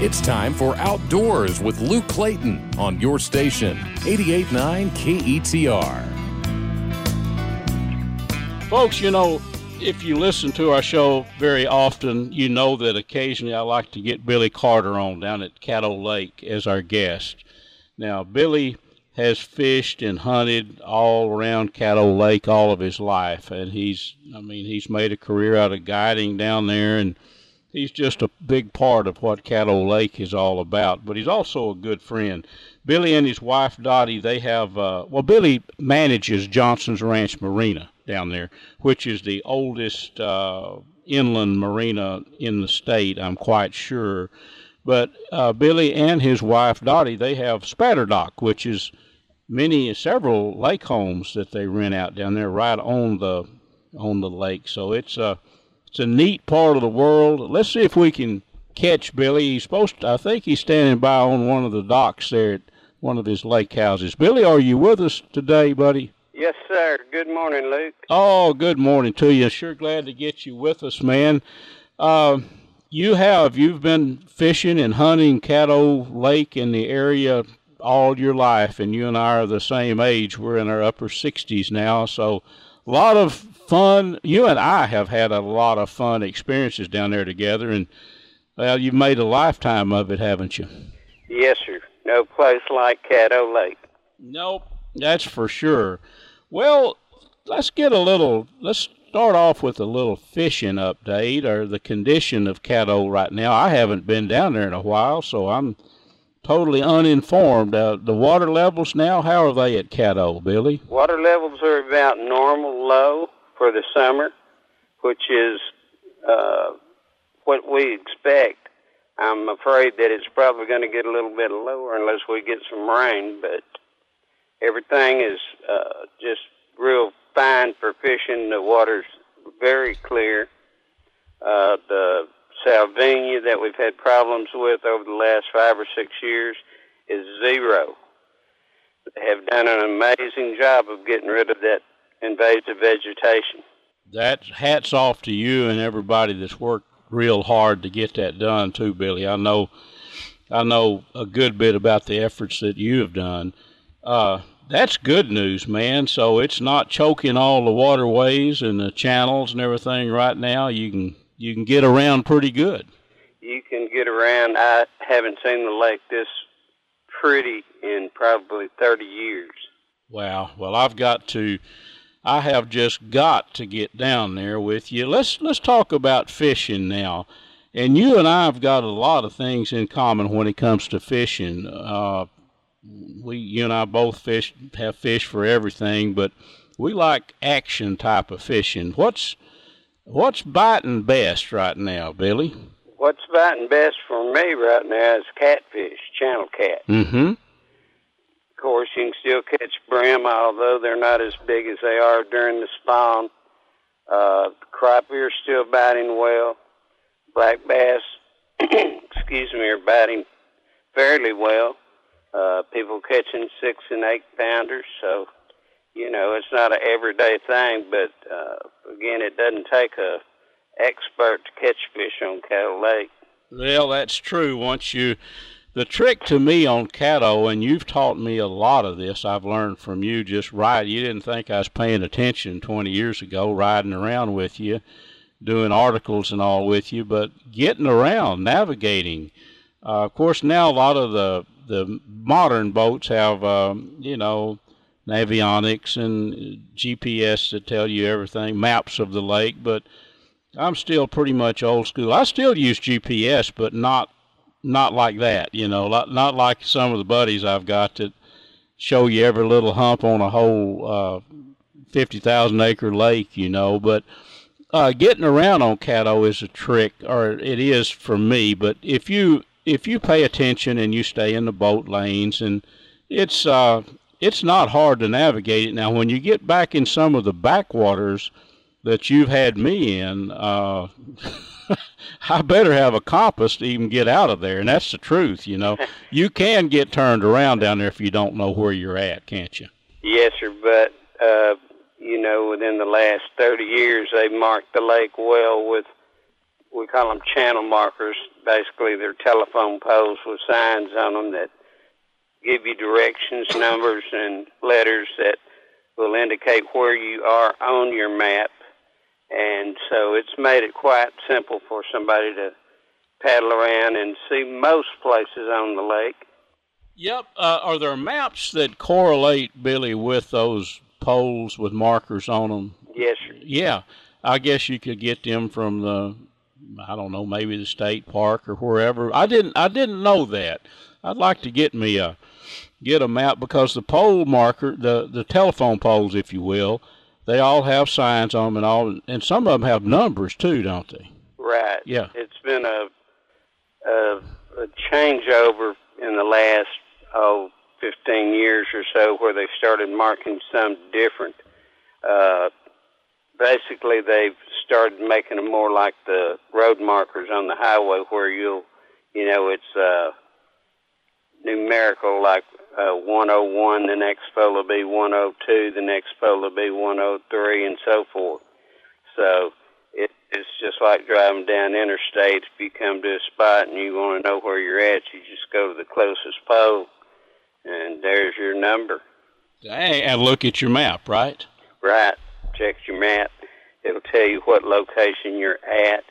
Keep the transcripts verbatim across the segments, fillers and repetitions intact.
It's time for Outdoors with Luke Clayton on your station, eighty-eight point nine K E T R. Folks, you know, if you listen to our show very often, you know that occasionally I like to get Billy Carter on down at Caddo Lake as our guest. Now, Billy has fished and hunted all around Caddo Lake all of his life, and he's, I mean, he's made a career out of guiding down there, and he's just a big part of what Caddo Lake is all about, but he's also a good friend. Billy and his wife, Dottie, they have, uh, well, Billy manages Johnson's Ranch Marina down there, which is the oldest uh, inland marina in the state, I'm quite sure. But uh, Billy and his wife, Dottie, they have Spatterdock, which is many, several lake homes that they rent out down there right on the on the lake. So it's a, it's a neat part of the world. Let's see if we can catch Billy. He's supposed to, I think he's standing by on one of the docks there at one of his lake houses. Billy, are you with us today, buddy? Yes, sir. Good morning, Luke. Oh, good morning to you. Sure glad to get you with us, man. Uh, you have, you've been fishing and hunting Caddo Lake in the area all your life, and you and I are the same age. We're in our upper sixties now, so a lot of fun. You and I have had a lot of fun experiences down there together, and, well, you've made a lifetime of it, haven't you? Yes, sir. No place like Caddo Lake. Nope, that's for sure. Well, let's get a little, let's start off with a little fishing update, or the condition of Caddo right now. I haven't been down there in a while, so I'm totally uninformed. Uh, the water levels now, how are they at Caddo, Billy? Water levels are about normal low for the summer, which is uh, what we expect. I'm afraid that it's probably going to get a little bit lower unless we get some rain, but everything is uh, just real fine for fishing. The water's very clear. Uh, the Salvinia that we've had problems with over the last five or six years is zero. They have done an amazing job of getting rid of that invasive vegetation. That hats off to you and everybody that's worked real hard to get that done too, Billy. I know, I know a good bit about the efforts that you have done. Uh, that's good news, man. So it's not choking all the waterways and the channels and everything right now. You can you can get around pretty good. You can get around. I haven't seen the lake this pretty in probably thirty years. Wow. Well, I've got to. I have just got to get down there with you. Let's let's talk about fishing now. And you and I have got a lot of things in common when it comes to fishing. Uh, we, you and I both fish, have fished for everything, but we like action type of fishing. What's what's biting best right now, Billy? What's biting best for me right now is catfish, channel cat. Mm-hmm. Of course, you can still catch brim, although they're not as big as they are during the spawn. Uh, crappie are still biting well. Black bass, excuse me, are biting fairly well. Uh, people catching six and eight pounders, so, you know, it's not an everyday thing, but, uh, again, it doesn't take a expert to catch fish on Caddo Lake. Well, that's true. Once you... The trick to me on Caddo, and you've taught me a lot of this, I've learned from you just right. You didn't think I was paying attention twenty years ago, riding around with you, doing articles and all with you, but getting around, navigating. Uh, of course, now a lot of the, the modern boats have, um, you know, navionics and G P S that tell you everything, maps of the lake, but I'm still pretty much old school. I still use G P S, but not Not like that, you know, not like some of the buddies I've got that show you every little hump on a whole uh, fifty thousand acre lake, you know. But uh, getting around on Caddo is a trick, or it is for me. But if you if you pay attention and you stay in the boat lanes, and it's uh, it's not hard to navigate it. Now, when you get back in some of the backwaters that you've had me in, uh, I better have a compass to even get out of there, and that's the truth, you know. You can get turned around down there if you don't know where you're at, can't you? Yes, sir, but, uh, you know, within the last thirty years, they've marked the lake well with we call them channel markers. Basically, they're telephone poles with signs on them that give you directions, numbers, and letters that will indicate where you are on your map. And so it's made it quite simple for somebody to paddle around and see most places on the lake. Yep. Uh, are there maps that correlate, Billy, with those poles with markers on them? Yes, sir. Yeah. I guess you could get them from the, I don't know, maybe the state park or wherever. I didn't I didn't know that. I'd like to get me a get a map, because the pole marker, the the telephone poles, if you will, they all have signs on them, and all, and some of them have numbers too, don't they? Right. Yeah. It's been a a, a changeover in the last oh fifteen years or so, where they started marking some different. Uh, basically, they've started making them more like the road markers on the highway, where you'll, you know, it's uh, numerical, like uh, one oh one, the next pole will be one oh two, the next pole will be one oh three, and so forth. So it, it's just like driving down interstate. If you come to a spot and you want to know where you're at, you just go to the closest pole, and there's your number. Dang, and look at your map, right? Right. Check your map. It'll tell you what location you're at.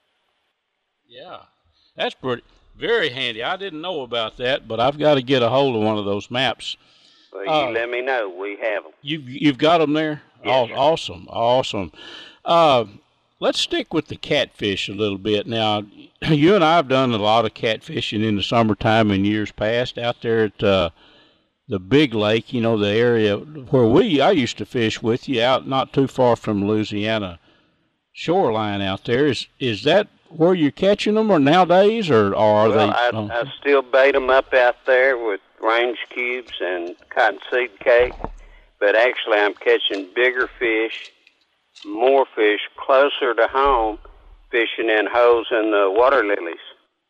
Yeah, that's pretty very handy. I didn't know about that, but I've got to get a hold of one of those maps. Well, you uh, let me know. We have them. You've, you've got them there? Yes, Oh, awesome, awesome. Uh, let's stick with the catfish a little bit. Now, you and I have done a lot of catfishing in the summertime in years past out there at uh, the Big Lake, you know, the area where we I used to fish with you, out not too far from Louisiana shoreline out there. Is is that where you're catching them, or nowadays, or, or are well, they? I, Oh. I still bait them up out there with range cubes and cottonseed cake, but actually I'm catching bigger fish, more fish, closer to home, fishing in holes in the water lilies.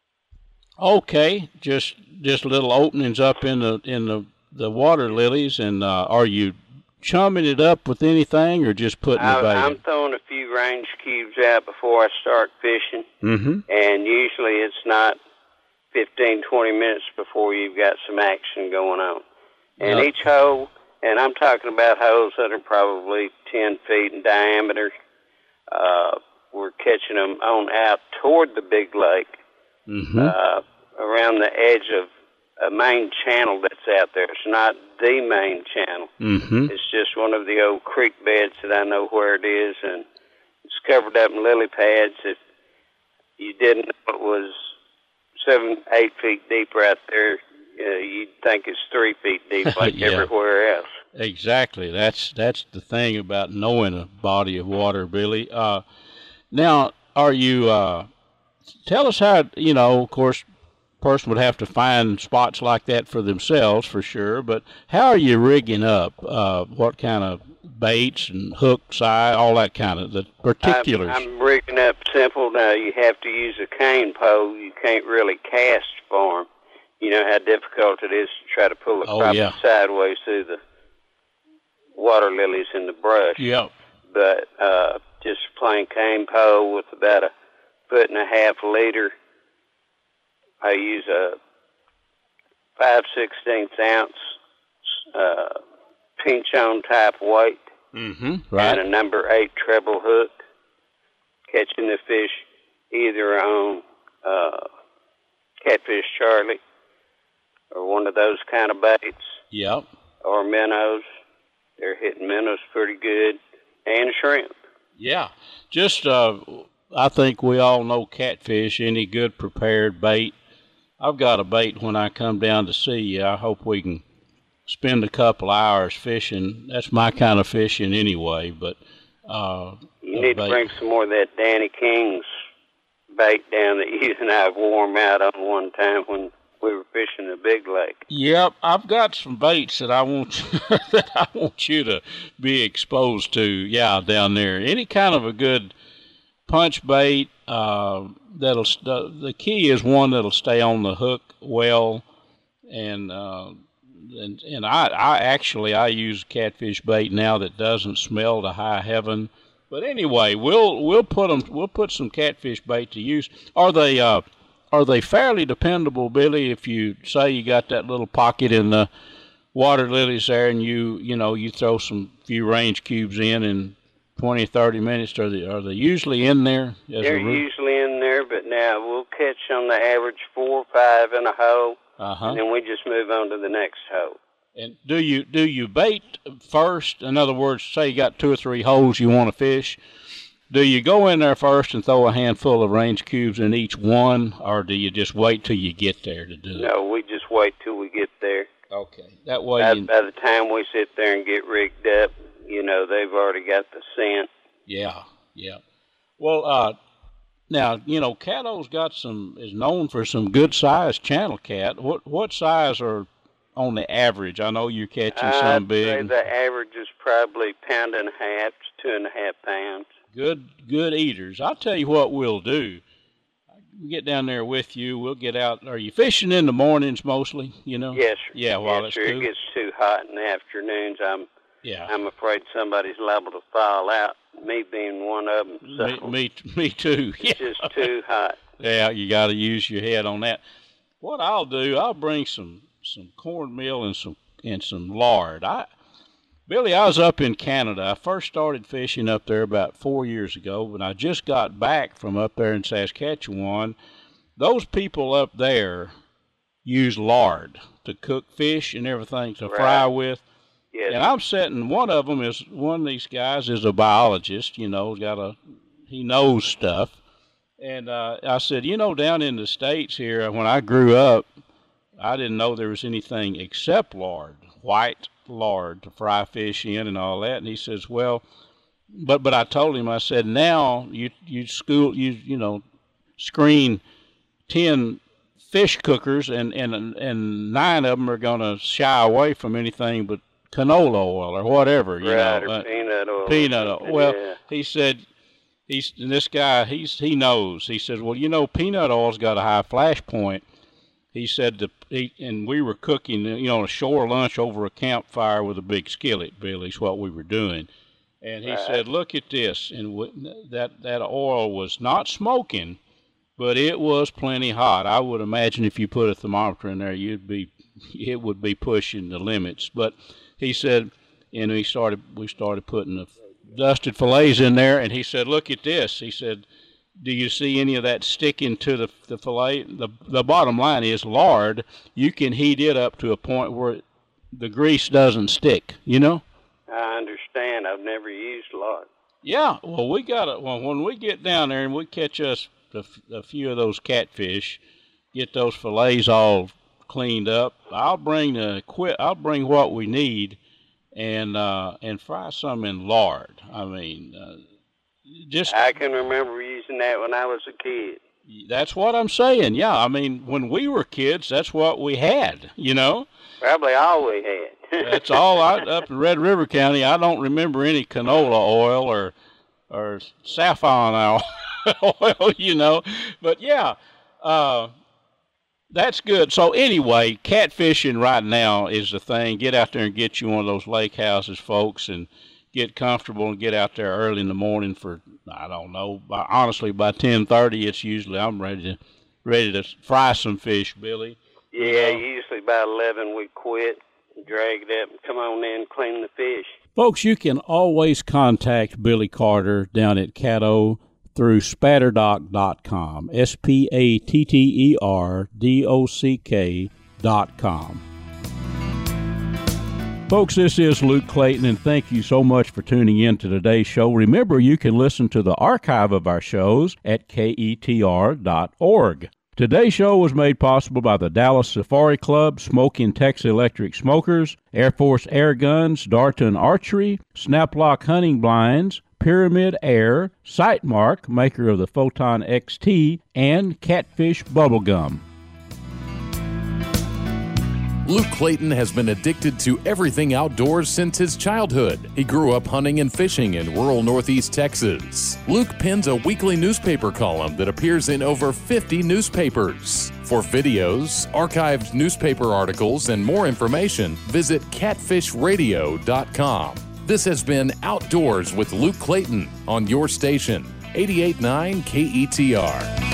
Okay, just just little openings up in the in the, the water lilies, and uh, are you chumming it up with anything, or just putting I, the bait? I'm throwing a few range cubes out before I start fishing, Mm-hmm. and usually it's not fifteen, twenty minutes before you've got some action going on. And Yep. each hole, and I'm talking about holes that are probably ten feet in diameter, uh, we're catching them on out toward the big lake, Mm-hmm. uh, around the edge of a main channel that's out there. It's not the main channel. Mm-hmm. It's just one of the old creek beds that I know where it is, and it's covered up in lily pads. If you didn't know it was seven, eight feet deep right there, uh, you'd think it's three feet deep like Yeah. everywhere else. Exactly. That's that's the thing about knowing a body of water, Billy. Uh, now, are you? Uh, tell us how. You know, of course, person would have to find spots like that for themselves, for sure. But how are you rigging up? Uh, what kind of baits and hooks, eye, all that kind of the particulars? I'm, I'm rigging up simple. Now, you have to use a cane pole. You can't really cast for 'em. You know how difficult it is to try to pull a Oh, crappie yeah. sideways through the water lilies in the brush. Yep. But uh, just a plain cane pole with about a foot and a half leader. I use a five sixteenths ounce uh, pinch-on type weight, Mm-hmm. Right. and a number eight treble hook, catching the fish either on uh, Catfish Charlie or one of those kind of baits, Yep. or minnows. They're hitting minnows pretty good, and shrimp. Yeah. Just, uh, I think we all know catfish, any good prepared bait. I've got a bait when I come down to see you. I hope we can spend a couple hours fishing. That's my kind of fishing anyway, but uh, You a need bait. to bring some more of that Danny King's bait down that you and I wore 'em out on one time when we were fishing the big lake. Yep, I've got some baits that I want that I want you to be exposed to. Yeah, down there, any kind of a good punch bait. Uh, that'll st- the key is one that'll stay on the hook well, and uh, and and I I actually I use catfish bait now that doesn't smell to high heaven. But anyway, we'll we'll put them we'll put some catfish bait to use. Are they uh are they fairly dependable, Billy? If you say you got that little pocket in the water lilies there, and you you know you throw some few range cubes in in twenty, thirty minutes, are they are they usually in there? As They're usually in there, but now we'll catch on the average four or five in a hole, uh-huh. and then we just move on to the next hole. And do you do you bait first? In other words, say you got two or three holes you want to fish. Do you go in there first and throw a handful of range cubes in each one, or do you just wait till you get there to do it? No, we just wait till we get there. Okay, that way. By, you... by the time we sit there and get rigged up, you know, they've already got the scent. Yeah, yeah. Well, uh, now, you know, Caddo's got some, is known for some good sized channel cat. What what size are on the average? I know you're catching some I'd big. say the average is probably pound and a half to two and a half pounds. Good, good eaters. I'll tell you what we'll do. We'll get down there with you. We'll get out. Are you fishing in the mornings mostly, you know? Yes, sir. Yeah, while yes, it's sir. cool. It gets too hot in the afternoons. I'm Yeah. I'm afraid somebody's liable to fall out, me being one of them. So Me, me, me too. it's Yeah. just too hot. Yeah, you got to use your head on that. What I'll do, I'll bring some some cornmeal and some and some lard. I, Billy, I was up in Canada. I first started fishing up there about four years ago, but I just got back from up there in Saskatchewan. Those people up there use lard to cook fish and everything to Right. fry with. Yes. And I'm sitting, one of them is, one of these guys is a biologist, you know, got a, he knows stuff. And uh, I said, you know, down in the States here, when I grew up, I didn't know there was anything except lard, white lard to fry fish in and all that. And he says, well, but but I told him, I said, now you you school you you know screen ten fish cookers, and and and nine of them are going to shy away from anything but canola oil or whatever, you right, know, or uh, peanut oil. peanut oil. Well, yeah. he said. He's and this guy. He's he knows. He says, well, you know, peanut oil's got a high flash point. He said, the, he, and we were cooking, you know, a shore lunch over a campfire with a big skillet, Billy's what we were doing. And he Right. said, look at this. And w- that, that oil was not smoking, but it was plenty hot. I would imagine if you put a thermometer in there, you'd be, it would be pushing the limits. But he said, and we started, we started putting the dusted fillets in there, and he said, look at this. He said, do you see any of that sticking to the the fillet? The the bottom line is lard. You can heat it up to a point where the grease doesn't stick, you know? I understand. I've never used lard. Yeah, well, we got it. Well, when we get down there and we catch us a, a few of those catfish, get those fillets all cleaned up, I'll bring the quit. I'll bring what we need, and uh, and fry some in lard. I mean, uh, just I can remember using that when I was a kid. that's what I'm saying. Yeah, I mean, when we were kids, that's what we had. You know, Probably all we had. that's all. I, up in Red River County, I don't remember any canola oil or or saffron oil. You know, but yeah. Uh, That's good. So anyway, catfishing right now is the thing. Get out there and get you one of those lake houses, folks, and get comfortable and get out there early in the morning for, I don't know, by, honestly, by ten thirty, it's usually, I'm ready to ready to fry some fish, Billy. Yeah, You know? usually by eleven we quit, drag it up, and come on in and clean the fish. Folks, you can always contact Billy Carter down at Caddo through spatterdock dot com, S P A T T E R D O C K dot com. Folks, this is Luke Clayton, and thank you so much for tuning in to today's show. Remember, you can listen to the archive of our shows at K E T R dot org. Today's show was made possible by the Dallas Safari Club, Smoking Texas Electric Smokers, Air Force Air Guns, Darton Archery, Snaplock Hunting Blinds, Pyramid Air, Sightmark, maker of the Photon X T, and Catfish Bubblegum. Luke Clayton has been addicted to everything outdoors since his childhood. He grew up hunting and fishing in rural northeast Texas. Luke pens a weekly newspaper column that appears in over fifty newspapers. For videos, archived newspaper articles, and more information, visit catfish radio dot com. This has been Outdoors with Luke Clayton on your station, eighty-eight point nine K E T R.